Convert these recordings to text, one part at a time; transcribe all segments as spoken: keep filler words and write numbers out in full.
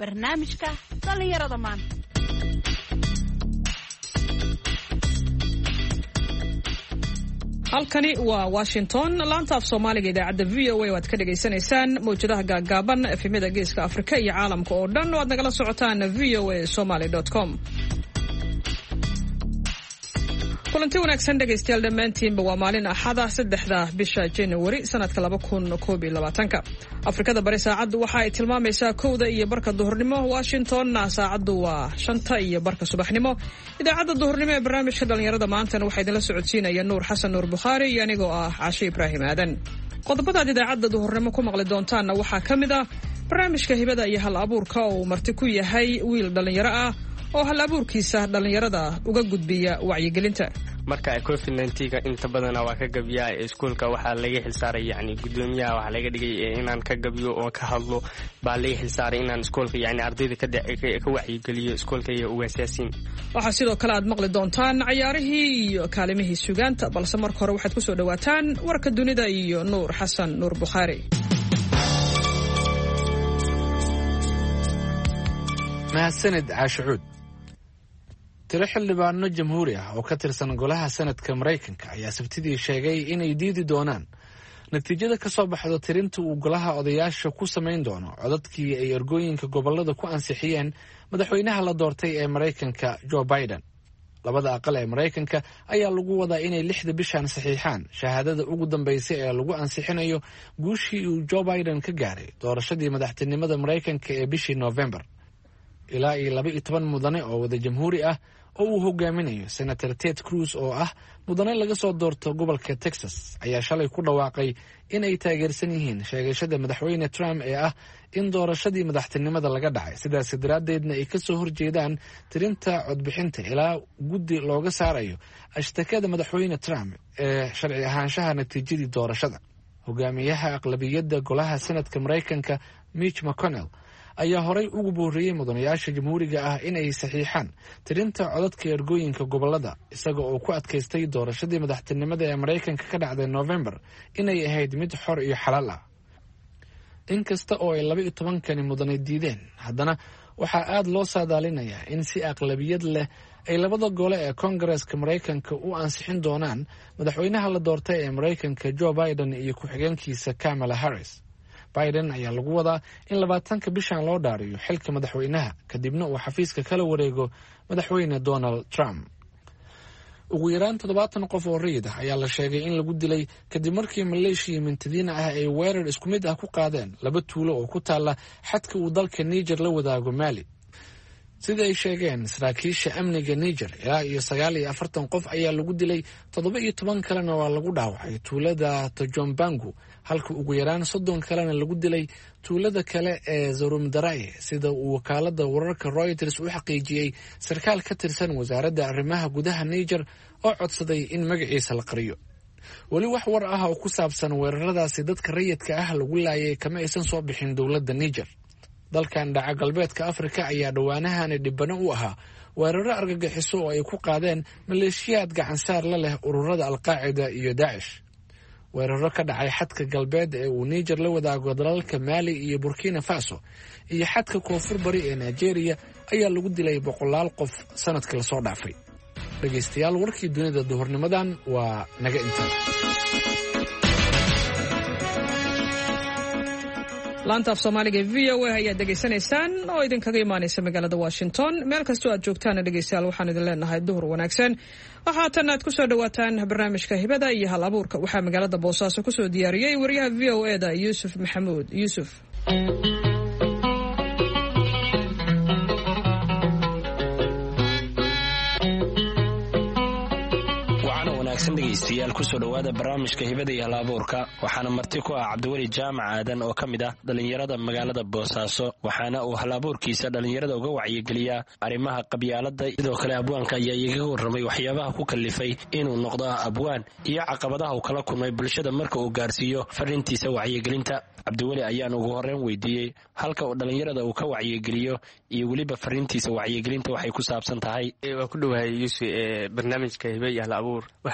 barnaamijka dhallinyarada maanta. halkani waa Washington, laanta af Soomaaliga idaacadda V O A oo aad ka dhageysanaysaan mowjadaha gaagaaban efemada geeska Afrika iyo caalamka oo dhan oo aad nagala socotaan v o a somali dot com. kulanti wanaagsan dhegaystayaal dhammaantiinba waa maalin axada saddexda bisha January sanadka laba kun koob iyo labaatanka. Afrikada bari saacaddu waxa ay tilmaamaysaa kowda iyo barka duhurnimo, Washingtonna saacaddu waa shanta iyo barka subaxnimo. Idaacadda duhurnimo ee barnaamijka dhalinyarada maantana waxaa idinla socodsiinaya Nuur Xasan Nuur Bukhaari iyo anigoo ah Cashe Ibraahim Aadan. Qodobadaad idaacadda duhurnimo ku maqli doontaanna waxaa ka mid ah barnaamijka hibada iyo hal abuurka oo marti ku yahay wiil dhalinyaro ah oo hal abuurkiisa dhalinyarada uga gudbiya wacyigelinta. marka covid nineteen inta badan waa ka gabiyaa iskuulka waxaa laga xilsaaray yani gudoomiyaha waxa laga dhigay inaan ka gabiyo oo ka hadlo baa laga xilsaaray inaan iskuulka yani ardayda ka ka wacyigeliyo iskuulka iyo ugaasaasin. waxaa sidoo kale aad maqli doontaan ciyaarihii iyo kaalimihii sugaanta, balse marka hore waxaad ku soo dhawaataan warka dunida iyo Nuur Xasan Nuur Bukhaari. mahadsanid Caashuud. tiro xildhibaano jamhuuri ah oo ka tirsan golaha sanadka Mareykanka ayaa sabtidii sheegay inay diidi doonaan natiijada ka soo baxdo tirinta uu golaha odayaasha ku samayn doono codadkii ay ergooyinka gobolada ku ansixiyeen madaxweynaha la doortay ee Mareykanka Joe Biden. labada aqal ee Mareykanka ayaa lagu wadaa inay lixda bishan saxiixaan shahaadada ugu dambeysay ee lagu ansixinayo guushii uu Joe Biden ka gaaray doorashadii madaxtinimada Mareykanka ee bishii November. ilaa iyo laba iyo toban mudane oo wada jamhuuri ah oo uu hogaaminayo Senator Ted Cruz oo ah mudane laga soo doorto gobolka Texas ayaa shalay ku dhawaaqay in ay taageersan yihiin sheegashada madaxweyne Trump ee ah in doorashadii madaxtinimada laga dhacay, sidaas daraadeedna ay ka soo horjeedaan tirinta codbixinta ilaa guddi looga saarayo ashtakada madaxweyne Trump ee sharci ahaanshaha natiijadii doorashada. hogaamiyaha aqlabiyadda golaha sanadka Mareykanka Mitch McConnell ayaa horay ugu booriyey mudanayaasha jamhuuriga ah inay saxiixaan tirinta codadka ergooyinka gobolada, isaga oo ku adkaystay doorashadii madaxtinimada ee Mareykanka ka dhacday November inay ahayd mid xor iyo xalaal ah. inkasta oo ay laba iyo tobankani mudane diideen, haddana waxaa aad loo saadaalinayaa in si aqlabiyad leh ay labada gole ee Koongareeska Mareykanka u ansixin doonaan madaxweynaha la doortay ee Mareykanka Joe Biden iyo ku-xigeenkiisa Kamala Harris. Biden ayaa lagu wadaa in labaatanka bishan loo dhaariyo xilka madaxweynaha kadibna uu xafiiska kala wareego madaxweyne Donald Trump. ugu yaraan toddobaatan qof oo rayid ah ayaa la sheegay in lagu dilay kadib markii maleeshiya mintadiina ah ay weerar isku mid ah ku qaadeen laba tuulo oo ku taala xadka uu dalka Niger la wadaago Mali. sida ay sheegeen saraakiisha amniga Niger, ilaa iyo sagaal iyo afartan qof ayaa lagu dilay, toddoba iyo toban kalena waa lagu dhaawacay tuulada Tojombangu, halka ugu yaraan soddon kalena lagu dilay tuulada kale ee Zorumdaraye, sida uu wakaalada wararka Reuters u xaqiijiyey sarkaal ka tirsan wasaaradda arrimaha gudaha Niger oo codsaday in magaciisa la qariyo. weli wax war ah oo ku saabsan weeraradaasi dadka rayidka ah lagu laayay kama aysan soo bixin dowladda Niger. dalkan dhaca galbeedka Afrika ayaa dhawaanahan dhibano u ahaa weeraro argagixiso oo ay ku qaadeen maleeshiyaad gacansaar la leh ururada Al-Qaacida iyo Daesh. weeraro ka dhacay xadka galbeed ee uu Niger la wadaago dalalka Mali iyo Burkina Faso iyo xadka koonfur bari ee Nigeria ayaa lagu dilay boqolaal qof sanadkii la soo dhaafay. dhageystayaal, warkii dunida duhurnimadan waa naga inta. laanta af Soomaaliga V O A ayaad degeysanaysaan oo idinkaga imaanaysa magaalada Washington. meel kastoo aad joogtaan dhegeystayaal, waxaan idin leenahay duhur wanaagsan. waxaa tan aad ku soo dhawaataan barnaamijka hibada iyo hal abuurka. waxaa magaalada Boosaaso ku soo diyaariyey wariyaha V O A da Yuusuf Maxamuud Yuusuf. dhegeystayaal kusoo dhawaada barnaamijka hibada iyo hal abuurka. waxaana marti ku ah Cabdiweli Jaamac Aadan oo ka mid ah dhalinyarada magaalada Boosaaso, waxaana uu hal abuurkiisa dhalinyarada uga wacyigeliyaa arrimaha qabyaalada. sidoo kale abwaanka ayaa iyaga warramay waxyaabaha ku kalifay inuu noqdo abwaan iyo caqabadaha uu kala kulmay bulshada marka uu gaarsiiyo fariintiisa wacyigelinta. Cabdiweli ayaan ugu horreyn weydiiyey halka uu dhalinyarada uu ka wacyigeliyo iyo weliba fariintiisa wacyigelinta waxay ku saabsan tahay. waa ku dhawahay Yuusuf ee barnaamijka hibada iyo hal abuur. waxaan ugu dhacay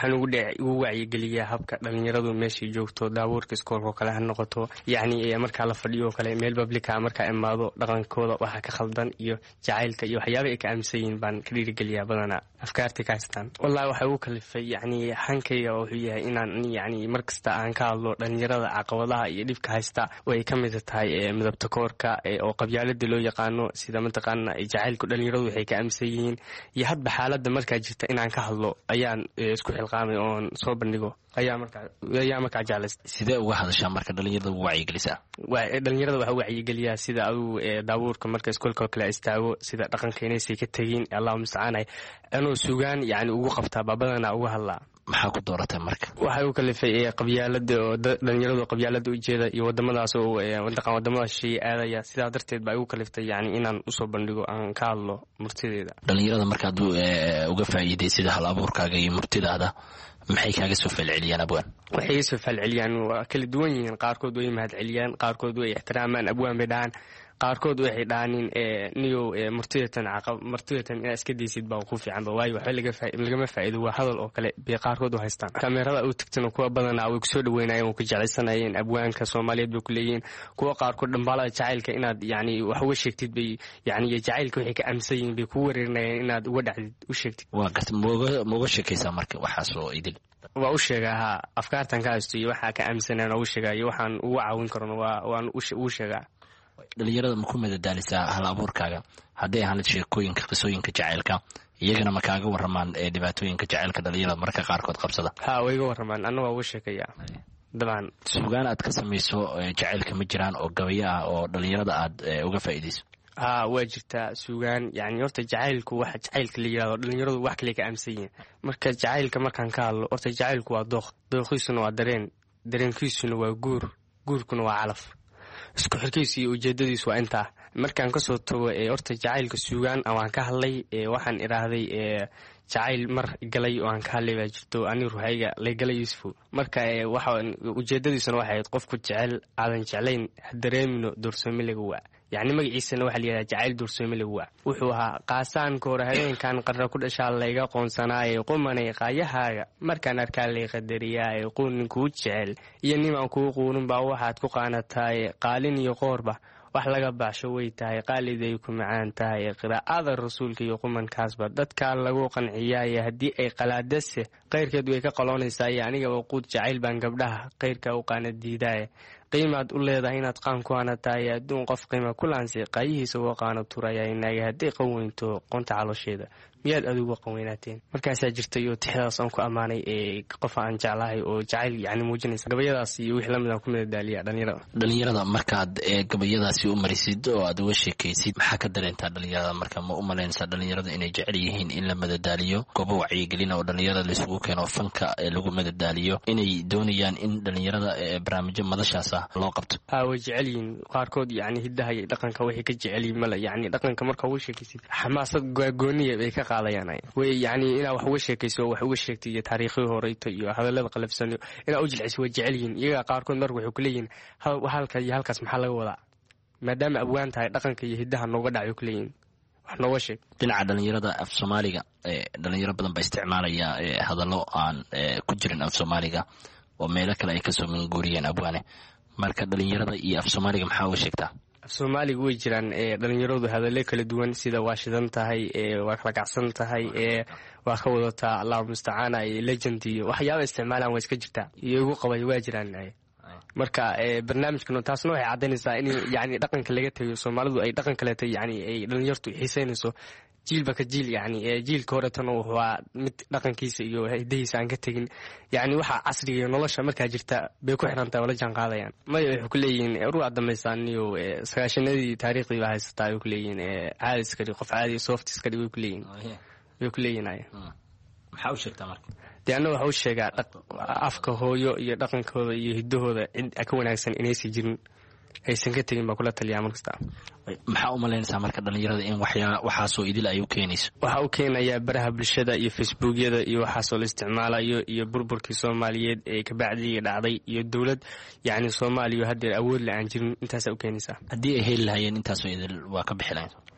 ugu wacyigeliyaa habka dhalinyaradu meeshay joogto daabuurka iskoolka oo kale ha noqoto yacni markaa la fadhiyo oo kale meel publica markaa imaado dhaqankooda waxa ka khaldan iyo jacaylka iyo waxyaaba ay ka aaminsan yihiin baan ka dhiirigeliyaa badanaa afkaartii ka haystaan wallahi waxay ugu kalifay yacni hankayga wuxuu yahay inaan yacni mar kasta aan ka hadlo dhalinyarada caqabadaha iyo dhibka haysta oo ay ka mid tahay midabta koorka oo qabyaalada loo yaqaano sida mataqaana jacaylku dhalinyaradu waxay ka aaminsan yihiin iyo hadba xaaladda markaa jirta inaan ka hadlo ayaan isku xilqaamay oon soo bandhigo ayaa markaa ayaa markaa jeclaysta. sidee uga hadashaa marka dhalinyarada ugu wacyigelisaa? dhalinyarada waxaa wacyigeliyaa sida aduu daabuurka marka iskoolka oo kale istaago sida dhaqanka inaysay ka tegin allahu mustacaan anuu sugaan yacni ugu qabtaa baabadana uga hadlaa. maxaa ku dooratay marka? waxay u kalifay qabyaalada oo dhalinyaradu qabyaalada ujeeda iyo wadamadaas oo dhaqan wadamadaas shay aadaya sidaa darteed baa igu kaliftay yacni inaan usoo bandhigo aan ka hadlo murtideeda. dhalinyarada markaad uga faa'iiday sida hal abuurkaaga iyo murtidaada maxay kaaga soo falceliyaan abwaan? waxay iga soo falceliyaan waa kala duwan yihiin. qaarkood way mahad celiyaan, qaarkood way ixtiraamaan, abwaan bay dhahaan, qaarkood waxay dhahaanin niyow murtidatan murtidatan inaad iska daysid baa ku fiicanba waayo waxba lagama faa'iido waa hadal oo kale bay qaarkood u haystaan. kameerada u tagtana kuwa badanaa way kusoo dhaweynayeen way ku jeclaysanayeen abwaanka soomaaliyeed bay ku leeyihiin. kuwa qaarkood dhambaalada jacaylka inaad yacni wax uga sheegtid bay yacni jacaylka waxay ka aaminsan yihiin bay kugu wareerinayeen inaad uga dhacdid u sheegtid. waa garta mooga mooga sheekaysaa marka waxaasoo idil? waa u sheegaa haa afkaartan ka haysto iyo waxaa ka aaminsanaan ugu sheegaa iyo waxaan ugu caawin karno waa waan ugu sheegaa. dhalinyarada ma ku madadaalisaa hal abuurkaaga hadday ahaan sheekooyinka qisooyinka jacaylka iyagana ma kaaga waramaan ee dhibaatooyinka jacaylka dhalinyarada marka qaarkood qabsada? ha way iga waramaan anna waa uga sheekayaa. dabcan suugaan aad ka samayso jacaylka ma jiraan oo gabayo ah oo dhalinyarada aad uga faa'iidayso? ha waa jirtaa suugaan yacni horta jacaylku waxa jacaylka la yidhahdo dhalinyaradu wax kale ka aaminsan yihiin. marka jacaylka markaan ka hadlo horta jacaylku waa dooq, dooqiisuna waa dareen, dareenkiisuna waa guur, guurkuna waa calaf. isku xirkiisa iyo ujeedadiisu waa intaa. markaan kasoo tago horta jacaylka suugaan waan ka hadlay waxaan idhaahday jacayl mar galay oo aan ka hadlay baa jirto ani ruuxayga lagalay yuusufo. marka waxa ujeedadiisuna waxay ahayd qofku jecel aadan jeclayn ha dareemino doorsoomi laga waa yacni magaciisana waxaa layidhaha jacayl doorsoomi laga waa. wuxuu ahaa qaasaanka hore habeenkan qarra ku dhashaa layga qoonsanaaye qumanay qaayahaaga markaan arkaa lay qadariyaaye quunin kuu jecel iyo nimaan kuu quunin baa waxaad ku qaanataaye qaalin iyo qoorba wax laga baxsho way tahay qaaliday ku macaan tahay qiraa'ada rasuulka iyo qumankaasba dadkaa lagu qanciyaaye haddii ay qalaadase qayrkeed way ka qaloonaysaaiyo aniga waquud jacayl baan gabdhaha qayrka u qaana diidaaye qiimaad u leedahay inaad qaan ku hanataaye adduun qof qiima ku laansi qaayihiisa uga qaano turaya inaaga hadday qaweynto qonta caloosheeda miyaad adigu qaweynaateen. markaasaa jirtay oo tixdaas aan ku ammaanay ee qof aan jeclahay oo jacayl yacni muujinaysa. gabayadaas iyo wixii lamid aan ku madadaaliya dhalinyarada. dhalinyarada markaad gabayadaasi u marisid oo aad uga sheekaysid maxaa ka dareentaa dhalinyarada marka? ma u malaynaysaa dhalinyarada inay jecel yihiin in la madadaaliyo goobo wacyigelina oo dhalinyarada laisugu keeno fanka ee lagu madadaaliyo inay doonayaan in dhalinyarada barnaamijyo madashaas ah loo qabto? ha way jecel yihiin qaarkood yacni hiddaha iyo dhaqanka waxay ka jecel yihiin male yacni dhaqanka marka uga sheekaysid xamaasad gooniya bay ka qaadayaan way yacni inaad wax uga sheekayso wax uga sheegtay iyo taariikhii horeyta iyo hadallada qalafsan inaad u jilciso way jecel yihiin. iyaga qaarkood marka waxay ku leeyihiin halka iyo halkaas maxaa laga wadaa maadaama abwaan tahay dhaqanka iyo hiddaha nooga dhacay ku leeyihiin wax nooga sheeg. dhinaca dhalinyarada af soomaaliga dhalinyaro badan baa isticmaalaya hadallo aan ku jirin af soomaaliga oo meelo kale ay kasoo minguuriyeen abwaane. marka dhalinyarada iyo af soomaaliga maxaa uga sheegtaa? af soomaaliga way jiraan dhalinyaradu hadallo kala duwan sida waa shidan tahay waa kala kacsan tahay waa ka wadataa allahu mustacaana legend iyo waxyaaba isticmaalaan waa iska jirtaa iyo igu qabay waa jiraan. marka barnaamijkan taasna waxay caddaynaysaa in yacni dhaqanka laga tegayo soomaalidu ay dhaqan kaleeta yacni ay dhalinyartu xiisaynayso jiilba ka jiil yacni jiilka horetana waa mid dhaqankiisa iyo hiddahiisa aan ka tegin yacni waxa casriga iyo nolosha markaa jirta bay ku xirantahay oo la jaan qaadayaan. maya waxay ku leeyihiin ruuca dambaysaan iyo sagaashanadii taariikhdii baa haysataa ay ku leeyihiin caadi iska dhig qof caadi soft iska dhig way ku leeyihiin way ku leeyihiin ay maxaa u sheegtaa marka? dee anna waxa u sheegaa afka hooyo iyo dhaqankooda iyo hiddahooda cid ka wanaagsan inaysan jirin aysan ka tegin baa kula taliyaa mar kasta. maxaa u malaynaysaa marka dhalinyarada in waxyaa waxaasoo idil ay u keenayso? waxaa u keenayaa baraha bulshada iyo facebookyada iyo waxaasoo la isticmaalayo iyo burburkii soomaaliyeed ee kabacdii dhacday iyo dowlad yacni soomaaliya haddeer awood la aan jirin intaasaa u keenaysaa. haddii ay heli lahayeen intaasoo idil waa ka bixi lahayn?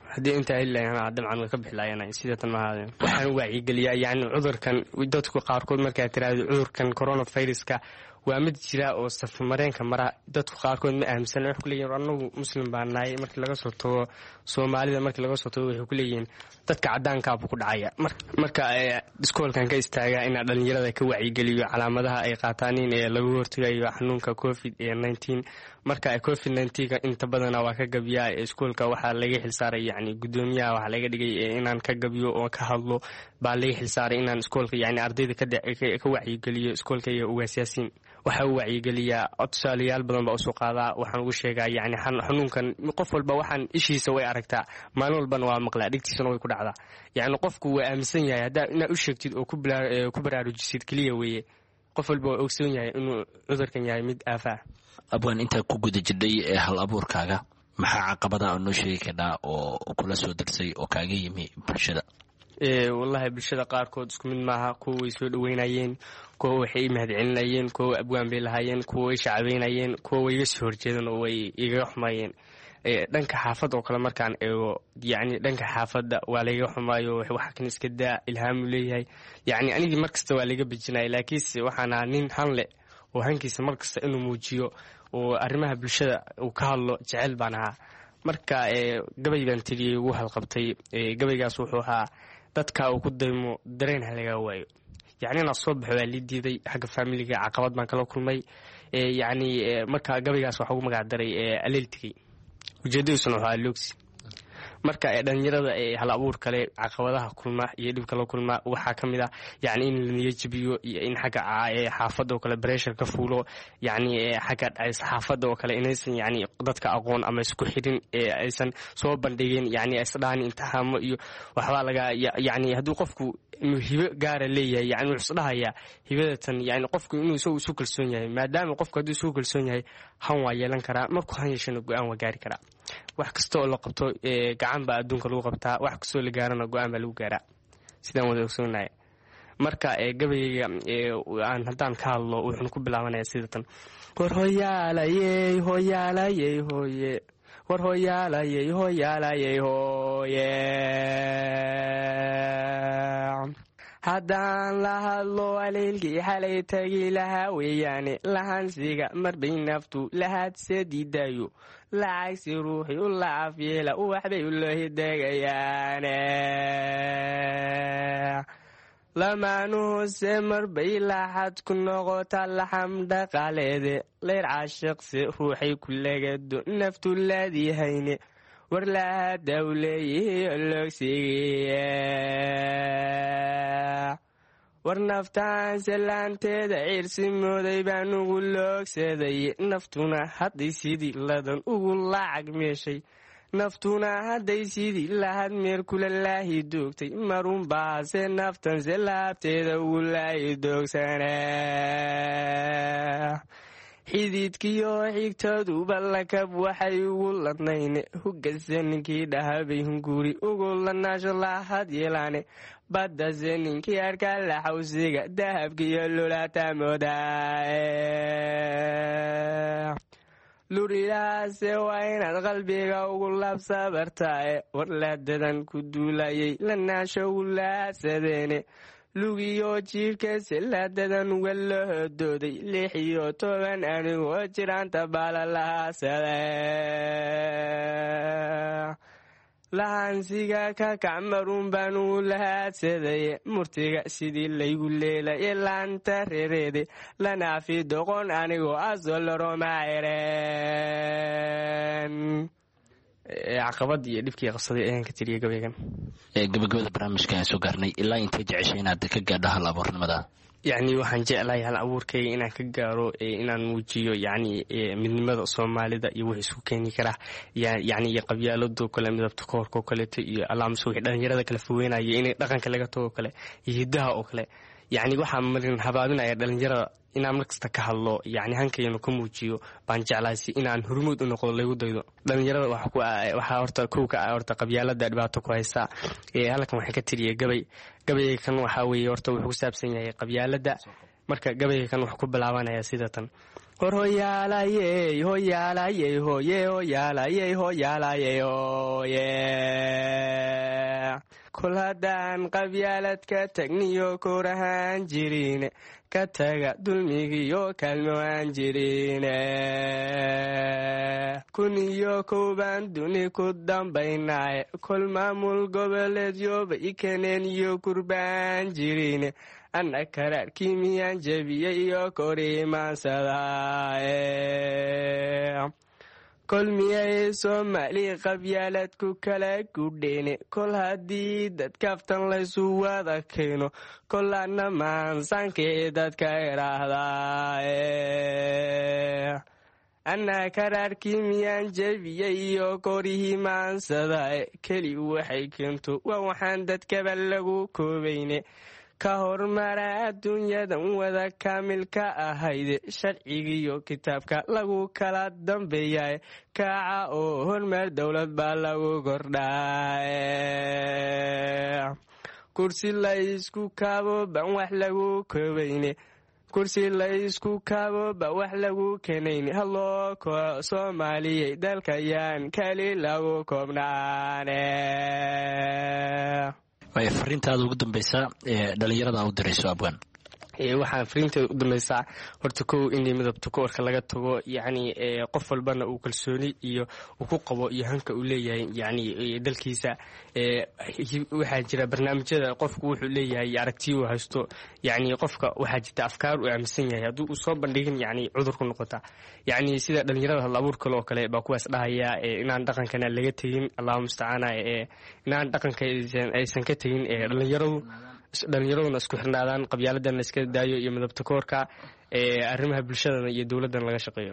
haddii intaa heli lahayn dabcan way ka bixi lahaayeen sidatan maaha. waxaan wacyigeliyaa yani cudurkan dadku qaarkood markaa tiraahdo cudurkan coronaviruska waa mid jira oo safamareenka mara dadku qaarkood ma aaminsan. waxay ku leeyihiin annagu muslim baan nahay markii laga soo tago soomaalida markii laga soo tago waxay ku leeyihiin dadka caddaankaaba ku dhacaya. marka iskoolkan ka istaagaa inaa dhalinyarada ka wacyigeliyo calaamadaha ay qaataaniin ee lagu hortagayo xanuunka covid nineteen. marka covid nineteenka inta badana waa ka gabiyaa iskoolka waxaa laga xilsaaray yani gudoomiyaha waxaa laga dhigay inaan ka gabiyo oo ka hadlo baa laga xilsaaray inaan iskoolka yani ardayda ka wacyigeliyo iskoolka iyo ugaasyaasiin. waxaa u wacyigeliyaa tusaalayaal badan baa usoo qaadaa. waxaan ugu sheegaa yani xanuunkan qof walba waxaan ishiisa way aragtaa, maalin walbana waa maqlaa, dhegtiisana way ku dhacdaa. yani qofku waa aaminsan yahay haddaa inaad u sheegtid oo ku baraarujisid keliya weeye. qof walba waa ogsoon yahay inuu cudurkan yahay mid aafaa. abwaan intaa ku guda jidhay ee hal abuurkaaga maxaa caqabada oo noo sheegi karnaa oo kula soo darsay oo kaaga yimi bulshada? wallaahi bulshada qaarkood isku mid maaha. kuwa way soo dhaweynayeen, kuwa waxay mahadcelinayeen, kuwa abwaan bay lahaayeen, kuwa way shacabeynayeen, kuwa way iga soo horjeedeen oo way igaga xumaayeen. dhanka xaafadda oo kale markaan eego yani dhanka xaafadda waa layga xumaayo waxa kan iska daa ilhaamu leeyahay. yani anigii markasta waa layga bijinaya, laakiinse waxaan ahaa nin hanle oo hankiisa markasta inuu muujiyo oo arrimaha bulshada uu ka hadlo jecel baan ahaa. marka gabay baan tiriyey ugu halqabtay. gabaygaas wuxuu ahaa dadka uu ku daymo dareen halaga waayo. yani inaan soo baxo waa lii diiday xagga faamiliga, caqabad baan kala kulmay. yani marka gabaygaas waxaa ugu magac daray aleeltigay, ujeedadiisuna waxaa loogsi. marka dhalinyarada hal abuur kale caqabadaha kulma iyo dhibka la kulma waxaa ka mid ah yani in la niyo jabiyo iyo in xagga xaafadda oo kale pressure ka fuulo. yani xagga xaafadda oo kale inaysan yani dadka aqoon ama isku xirin aysan soo bandhigin, yani isdhaan imtixaamo iyo waxbaa laga yani hadduu qofku inuu hibo gaara leeyahay yani wuxuu isdhahayaa hibadatan yani qofku inuu isagu isu kalsoon yahay. maadaama qofku hadduu isu kalsoon yahay han waa yeelan karaa, markuu han yeeshana go-aan waa gaari karaa. wax kasta oo la qabto gacan baa adduunka lagu qabtaa, wax kastoo la gaarana go-aan baa lagu gaaraa, sidaan wada ogsoonahay. marka gabayga aan haddaan ka hadlo wuxuuna ku bilaabanaya sidatan: war hoyaalayey hoyaalayey hooye, war hoyaalayey hoyaalayey hooye. haddaan la hadlo aleylkii xalay tagi lahaa weeyaane, lahansiga marbay naftu lahaadse diidaayo, lacagsi ruuxii u lacaf yeela waxbay u loo hideegayaane. lamaanuhuse marbay laaxad ku noqota laxam dhaqaaleede, leyr caashiqse ruuxay ku legado naftu laadihayne, war lahadaw leeyihi ologsigiye. war naftaanse laanteeda ciirsi mooday baan ugu loogsaday, naftuna hadday sidii ladan ugu lacag meeshay, naftuna hadday sidii lahad meer kula laahi doogtay, marunbaase naftanse laabteeda ugu laahi doogsana. xididkiyo xigtooduba lakab waxay ugu ladnayne, hugase ninkii dhahabay hunguri ugu ladnaasho lahad yeelaane, baddase ninkii arkaa laxawsiga dahabkiyo lulaata moodaae. lurilahaase waa inaad qalbiga ugu labsabartaae, war laadadan ku duulayay lanaasho ugu laadsadeene, lugiyo jiirkase laadadan uga lahodooday, lix iyo toban anigoo jiraanta baala lahaasade. lahansiga ka kac marun baan ugu lahaadsaday, murtiga sidii laygu leelaye laanta reereede, lanaafi doqon anigoo asoloromacereen. caqabad iyo dhibkii qabsaday ayaan ka tiriyay gabaygan. gabagabada barnaamijka aan soo gaarnay, ilaa intay jeceshay inaad ka gaadho hal abuurnimada? yani waxaan jeclahay hal abuurkayga inaan ka gaaro inaan muujiyo yani midnimada soomaalida iyo wix isku keeni karaa, yani iyo qabyaalado kale, midabta koorka oo kaleeto, iyo alaamse wixii dhalinyarada kala fogeynaya inay dhaqanka laga tago oo kale iyo hiddaha oo kale. yani waxaa marin habaabinaya dhalinyarada inaan markasta ka hadlo, yani hankaynu ka muujiyo baan jeclaasi inaan hormuud u noqdo laygu daydo. dhalinyarada waxaa horta kow ka ah horta qabyaalada dhibaato ku haysa. halkan waxaan ka tiriyay gabay. gabayga kan waxaa weeye horta wuxuu ku saabsan yahay qabyaalada. marka gabayga kan wuxuu ku bilaabanaya sidatan: hor hoyaalayey hoyaalayey hoye hoyaalayey hoyaalayey hoye kol haddaan qabyaalad ka tagniyo korahaan jirine ka taga dulmigiyo kaalmo aan jirine kun iyo kowbaan duni ku dambaynaaye kol maamul goboleedyoba i keneen iyo kurbaan jirine anna karaarkii miyaan jebiyey iyo korimaansadaaye kol miyay soomaali qabyaalad ku kala gudheene kol haddii dadkaftan laysu wada keeno kol anna maansaankii dadka idhaahdaaye anna karaarkii miyaan jebiyey iyo korihii maansadae keli waxay keento waa waxaan dadkaba lagu koobayne ka hormara adduunyadan wada kaamilka ahayde sharcigiiyo kitaabka lagu kala dambeeyaye kaaca oo hormar dowlad baa lagu kordhaaye kursi laysku kaabo ban wax lagu koobayne kursi laysku kaabo ba wax lagu kenayne halloo ko soomaaliyey dalkayaan kali lagu koobnaane. way fariintaada ugu dambaysaa ee dhalinyarada u dirayso abwan waxaan fariinteeda u dambaysaa horta kow inay midabta koorka laga tago yacni qof walbana uu kalsooni iyo uu ku qabo iyo hanka uu leeyahay yacni dalkiisa waxaa jira barnaamijyada qofku wuxuu leeyahay aragtiyo uu haysto yacni qofka waxaa jirta afkaar uu aaminsan yahay hadduu uu soo bandhigin yacni cudur ku noqota yacni sida dhalinyarada hal abuur kale oo kale baa kuwaas dhahaya inaan dhaqankana laga tegin allahu mustacaana inaan dhaqanka aysan ka tegin dhalinyaradu dhalinyaraduna isku xirnaadaan qabyaaladana iska daayo iyo midabta koorka arrimaha bulshadana iyo dowladana laga shaqeeyo.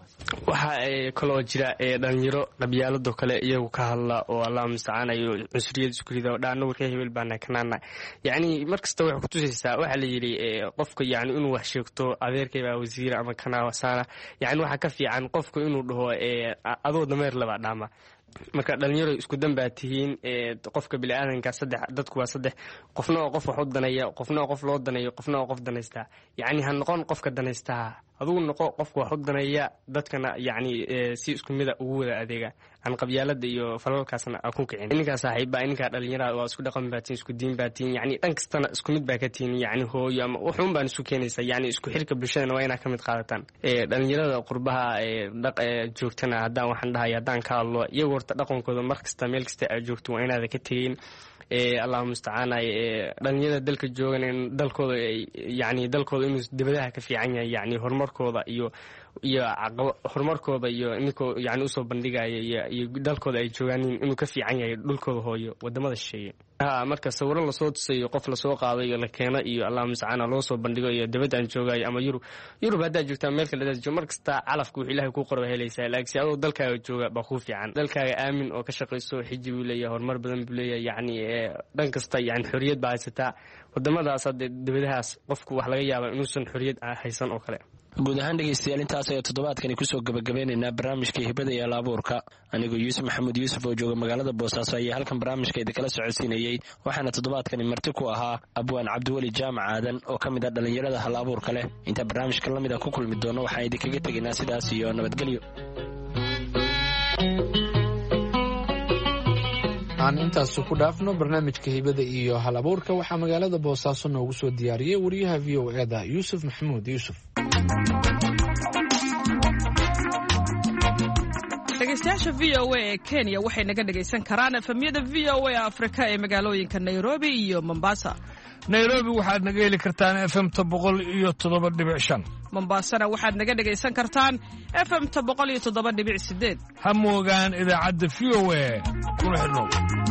waxaa kaloo jira dhalinyaro qabyaalado kale iyagu ka hadla oo allah mustacaan iyo cunsuriyad isku rida oo dhaana warka hebel baana kanaana yacni markasta waxay ku tusaysaa waxaa la yidhi qofka yacni inuu wax sheegto adeerkay baa wasiir ama kanaawasaana yacni waxaa ka fiican qofku inuu dhaho adoo dameer labaa dhaama. marka dhalinyaro isku danbaa tihiin qofka biniaadanka saddex dadku waa saddex qofna oo qof wax u danaya qofna oo qof loo danayo qofna oo qof danaystaa yacni ha noqon qofka danaystaa adugu noqo qofka wax u danaya dadkana yacni si isku mida ugu wada adeega aan qabyaalada iyo falalkaasna aan ku kicin. ininkaa saaxiibbaa ininkaa dhalinyarada waa isku dhaqan baa tihiin isku diin baa tihiin yacni dhan kastana isku mid baa ka tihiin yacni hooyo ama wuxuun baan isu keenaysaa yacni isku xirka bulshadana waa inaa ka mid qaadataan. dhalinyarada qurbaha joogtana haddaan waxaan dhahay haddaan ka hadlo iyagu horta dhaqankooda mar kasta meel kasta aad joogto waa inaada ka tegin allahu mustacaana dhalinyarada dalka joogan in dalkooda yacni dalkooda inuu dibadaha ka fiican yahay yacni horumarkooda iyo iyo horumarkooda iyo ninkoo yacni usoo bandhigaya iyo dalkooda ay joogaaniin inuu ka fiican yahay dhulkooda hooyo wadamada shisheeye. ha marka sawiro lasoo tusayo qof lasoo qaado iyo la keeno iyo allah mustacaana loo soo bandhigo iyo dibadda aan joogayo ama yurub yurub haddaad joogtaa meel kale hadaad joog mar kasta calafka wuxuu ilaahay kuu qoro helaysaa laakiin si adoo dalkaaga jooga baa kuu fiican. dalkaaga aamin oo ka shaqayso xiji buu leeyahay horumar badan buu leeyahay yacni dhan kasta yacni xorriyad baa haysataa wadamadaas hadde dibadahaas qofku wax laga yaaba inuusan xorriyad haysan oo kale. guud ahaan dhegaystayaal intaas ayaa toddobaadkani kusoo gabagabeynaynaa barnaamijka hibada iyo alaabuurka anigoo yuusuf maxamuud yuusuf oo jooga magaalada boosaaso ayaa halkan barnaamijka idinkala socodsiinayey waxaana toddobaadkani marti ku ahaa abwaan cabdiweli jaamac aadan oo ka mid ah dhallinyarada hal abuurka leh. inta barnaamijka lamid a ku kulmi doono waxaan idinkaga tegaynaa sidaas iyo nabadgelyo. aan intaas ku dhaafno barnaamijka hibada iyo hal abuurka waxaa magaalada boosaaso noogu soo diyaariyey wariyaha v o eda yuusuf maxamuud yuusuf. dhegeystayaasha v o a ee kenya waxay naga dhegaysan karaan efemyada v o a afrika ee magaalooyinka nairobi iyo mombasa. nairobi waxaad naga heli kartaan efemta boqol iyo toddoba dhibic shan mombasana waxaad naga dhegaysan kartaan efemta boqol iyo toddoba dhibic sideed. ha moogaan idaacadda v o a kuna xidhnow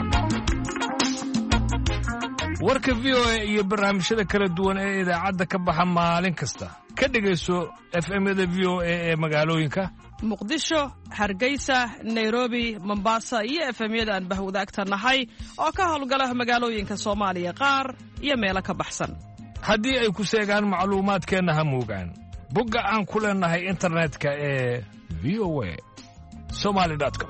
warka v o a iyo barnaamijyada kala duwan ee idaacadda ka baxa maalin kasta ka dhegayso efemyada v o a ee magaalooyinka muqdisho hargeysa nairobi mombasa iyo efemyada aan bahwadaagta nahay oo ka howlgala magaalooyinka soomaaliya qaar iyo meelo ka baxsan. haddii ay ku seegaan macluumaadkeenna ha moogaan bogga aan ku leennahay internetka ee v o a somali com.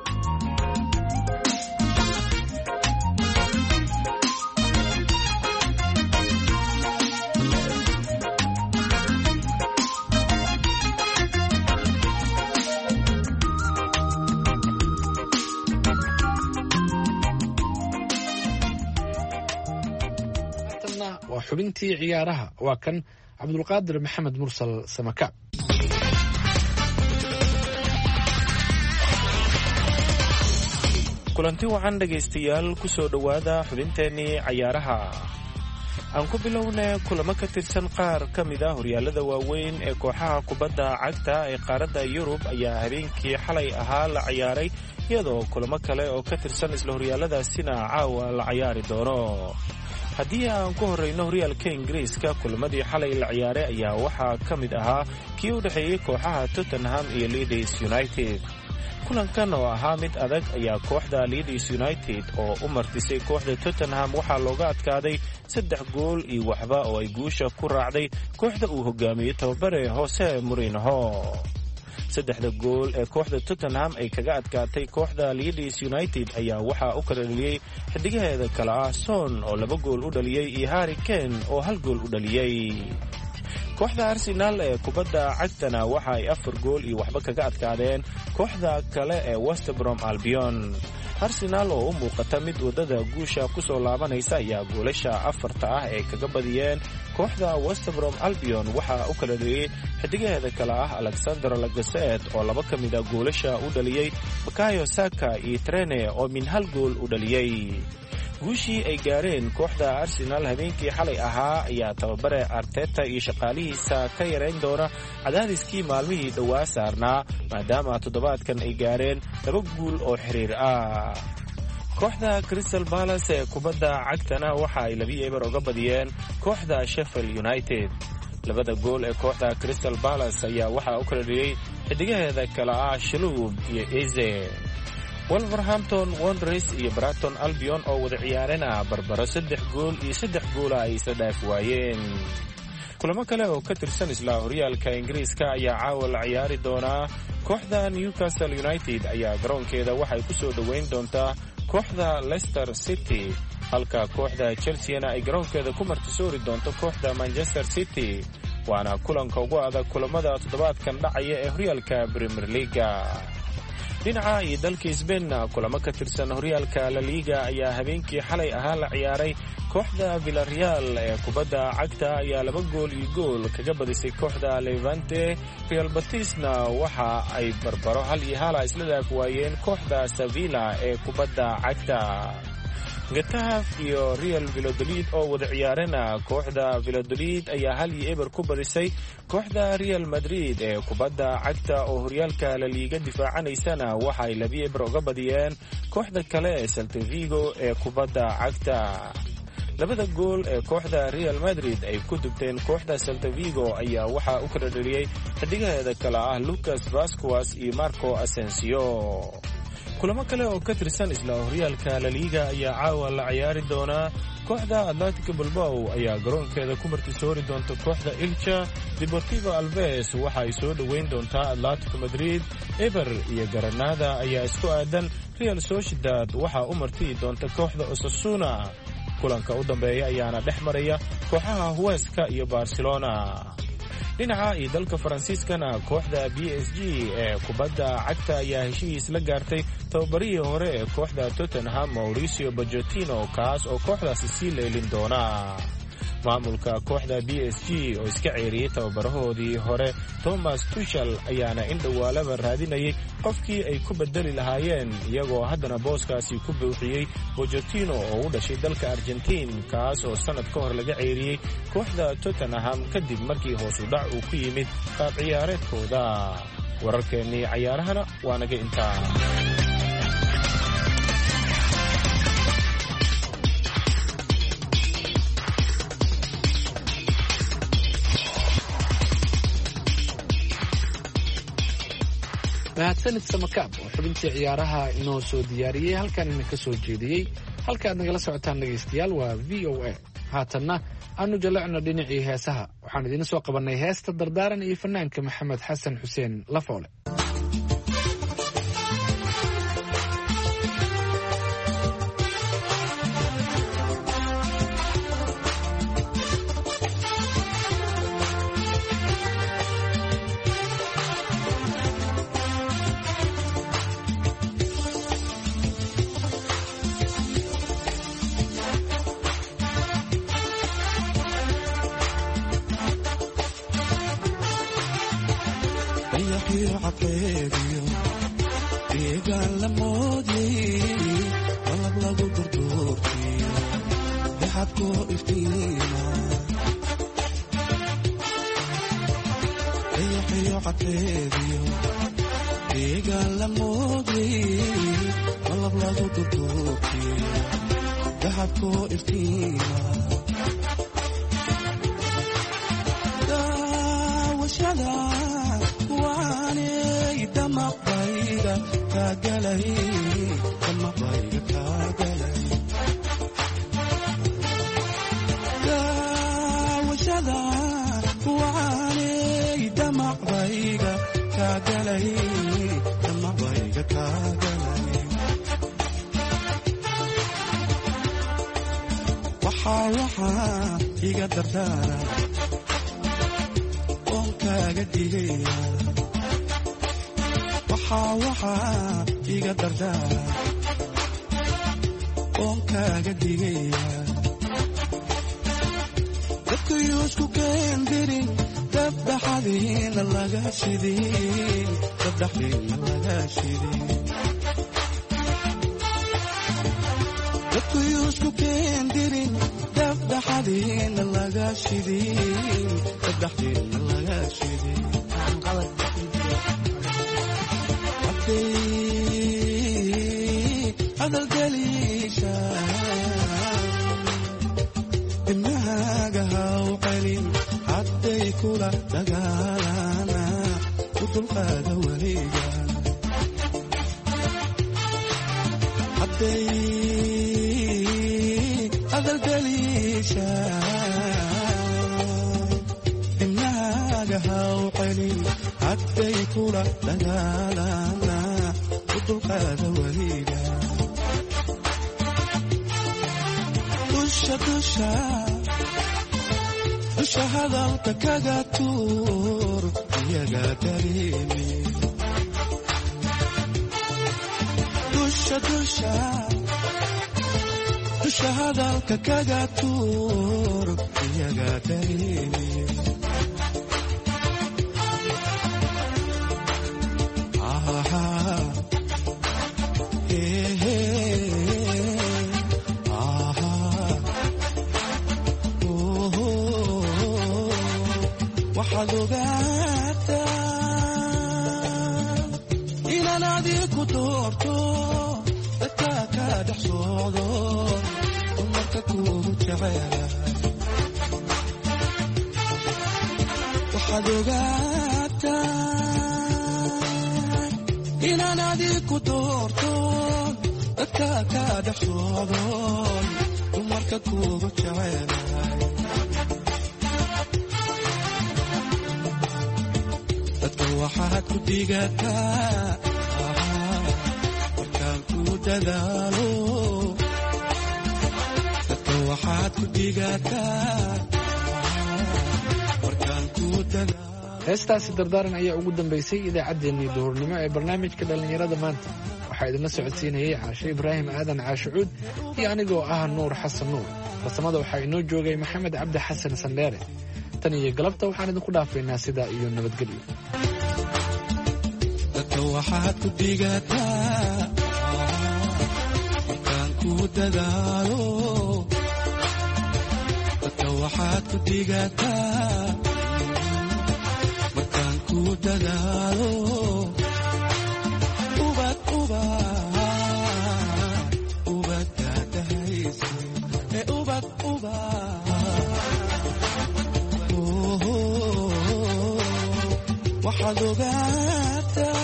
waa xubintii ciyaaraha. waa kan cabdulqaadir maxamed mursal samakaab. kulanti wacan dhegaystayaal ku soo dhowaada xubinteennii cayaaraha. aan ku bilownay kulamo ka tirsan qaar ka mid a horyaalada waaweyn ee kooxaha kubadda cagta ee qaaradda yurub ayaa habeenkii xalay ahaa la ciyaaray, iyadoo kulamo kale oo ka tirsan isla horyaaladaasina caawa la ciyaari doono. haddii aan ku horrayno horyaalka ingiriiska, kulamadii xalay la ciyaaray ayaa waxaa ka mid ahaa kii u dhexeeyey kooxaha Tottenham iyo Leeds United. kulankan oo ahaa mid adag ayaa kooxda Leeds United oo u martisay kooxda Tottenham waxaa looga adkaaday saddex gool iyo waxba oo ay guusha ku raacday kooxda uu hogaamiyey tababare Jose Mourinho. saddexda gool ee kooxda Tottenham ay kaga adkaatay kooxda Leeds United ayaa waxaa u kala dhaliyey xidigaheeda kale ah Son oo laba gool u dhaliyey iyo Harry Kane oo hal gool u dhaliyey. kooxda Arsenal ee kubadda cagtana waxa ay afar gool iyo waxba kaga adkaadeen kooxda kale ee West Brom Albion. Arsenal oo u muuqata mid wadada guusha ku soo laabanaysa ayaa goolasha afarta ah ee kaga badiyeen kooxda West Brom Albion waxa u kala dhaliyey xidigaheeda kale ah Alexander Lacazette oo laba ka mid ah goolasha u dhaliyey, Bukayo Saka iyo Trene oo min hal gool u dhaliyey. guushii ay gaareen kooxda Arsenal habeenkii xalay ahaa ayaa tababare Arteta iyo shaqaalihiisa ka yarayn doona cadaadiskii maalmihii dhowaa saarnaa, maadaama toddobaadkan ay gaareen laba guul oo xiriir ah. kooxda Crystal Palace ee kubadda cagtana waxa ay laba eber uga badiyeen kooxda Sheffield United. labada gool ee kooxda Crystal Palace ayaa waxaa u kala dhiyey xidigaheeda kale ah Shalhoub iyo Eze. Wolverhampton Wanderers iyo Brighton Albion oo wada ciyaarena barbaro saddex gool iyo saddex goola ay isla dhaaf waayeen. kulamo kale oo ka tirsan isla horyaalka Ingiriiska ayaa caawa la ciyaari doonaa. kooxda Newcastle United ayaa garoonkeeda waxay ku soo dhoweyn doontaa kooxda Leicester City, halka kooxda Chelsea-na ay garoonkeeda ku martisoori doonto kooxda Manchester City. waana kulanka ugu adag kulamada toddobaadkan dhacaya ee horyaalka Premier League. dhinaca iyo dalka Spain, kulamo ka tirsan horyaalka La Liga ayaa habeenkii xalay ahaa la ciyaaray. kooxda Villarreal ee kubadda cagta ayaa laba gool iyo gool kaga badisay kooxda Levante. Real Betisna waxa ay barbaro hal iyo hal isla dhaaf waayeen kooxda Sevilla ee kubadda cagta. Getafe iyo Real Valladolid oo wada ciyaarena, kooxda Valladolid ayaa hal iyo eber ku badisay kooxda Real Madrid ee kubadda cagta oo horyaalka La Liga difaacanaysana waxa ay laba eber uga badiyeen kooxda kale ee Celta Vigo ee kubadda cagta. labada gool ee kooxda Real Madrid ay ku dubteen kooxda Celta Vigo ayaa waxaa u kala dhaliyey xidigaheeda kale ah Lucas Vazquez iyo Marco Asensio. kulamo kale oo ka tirsan isla horyaalka La Liga ayaa caawa la ciyaari doonaa. kooxda Atletico Bilbao ayaa garoonkeeda ku martisoori doonta kooxda Elche. Deportivo Alaves waxa ay soo dhoweyn doontaa Atletico Madrid. Eibar iyo Granada ayaa isku aadan. Real Sociedad waxa u martii doonta kooxda Osasuna. kulanka u dambeeya ayaana dhex maraya kooxaha Huesca iyo Barcelona. dhinaca iyo dalka Faransiiskana, kooxda B S G ee kubadda cagta ayaa heshiis la gaartay tababarihii hore ee kooxda Tottenham Mauricio Pochettino, kaas oo kooxdaasi sii leelin doona. maamulka kooxda B S G oo iska ceeriyey tababarahoodii hore Thomas Tuchel ayaana in dhowaalaba raadinayay qofkii ay ku bedeli lahaayeen, iyagoo haddana booskaasi ku buuxiyey Pochettino oo u dhashay dalka Argentiin, kaas oo sanad ka hor laga ceeriyey kooxda Tottenham kadib markii hoos u dhac uu ku yimid qaab ciyaareedkooda. wararkeennii cayaarahana waa naga intaa. mahadsanid samakaab oo xubintii ciyaaraha inoo soo diyaariyey, halkaan idinka soo jeediyey. halka aad nagala socotaan dhegaystayaal waa v o a. haatanna aanu jallecno dhinacii heesaha. waxaan idiin soo qabannay heesta dardaaran iyo fanaanka maxamed xasan xuseen Lafoole. عطيبيو ديقان لمودي والله بلاقو دردورتيو بحبكو افتينا حيو عطيبيو ديقان لمودي والله بلاقو دردورتيو بحبكو افتينا داوشدا واني دمق بايدا كاقلي دمق بايدا كاقلي داوشدا واني دمق بايدا كاقلي دمق بايدا كاقلي وحا وحا يقدر دارا وانكاقا ديقيا وحا وحا يقدر دارا وانكاقا ديقيا دبكو يوسكو كين ديرين دبدا حدين اللغا شدين دبدا حدين اللغا شدين دبكو يوسكو كين ديرين دبدا حدين اللغا شدين دبدا حدين اللغا شدين هذا الجليشة إنها قها وقليل حتى يكون دقالانا وتلقى دوريقا حتى هذا الجليشة إنها قها وقليل حتى يكون دقالانا وتلقى دوريقا دشا دشا دشا هذا كاغاتور يا قادريني دشا دشا دشا هذا كاغاتور يا قادريني آها إيه waxaad inaan adigu doorto dadka ka dhex socdo marka kuugu jecelahay waxaad ogaataa inaan adigu doorto dadka ka dhex socdo marka kuugu jecelahay waxaad ku digataa markaan ku dadaalo dadka waxaad ku digataa markaan ku dadaalo. heestaasi dardaaran ayaa ugu dambaysay idaacaddeenii duhurnimo ee barnaamijka dhallinyarada maanta. waxaa idinla socodsiinayay caashe ibraahim aadan caashicuud iyo anigoo ah nuur xasan nuur. farsamada waxaa inoo joogay maxamed cabdi xasan sandheere. tan iyo galabta waxaan idinku dhaafaynaa sidaa iyo nabadgelyo. dadka waxaad ku digataa markaan ku dadaalo dadka waxaad ku digataa markaan ku dadaalo ubad ubad ubad daadahayse ee ubad ubad waxaad ogaataa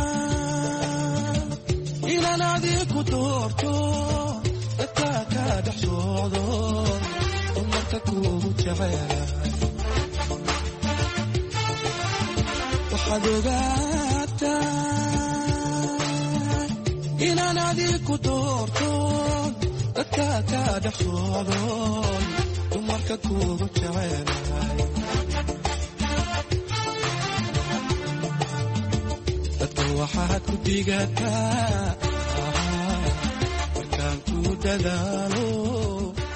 inaan adigu doorto dadka ka dhex socdo marka kuugu jecelahay waxaad ogaataa inaan adigu doorto dadka ka dhex socdo marka kuugu jecelahay waxaad ku digataa markaan ku dadaalo